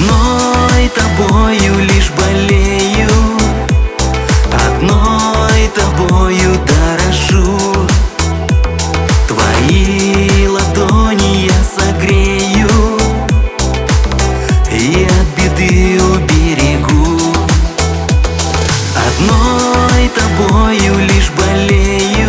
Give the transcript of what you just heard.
Одной тобою лишь болею, одной тобою дорожу. Твои ладони я согрею и от беды уберегу. Одной тобою лишь болею,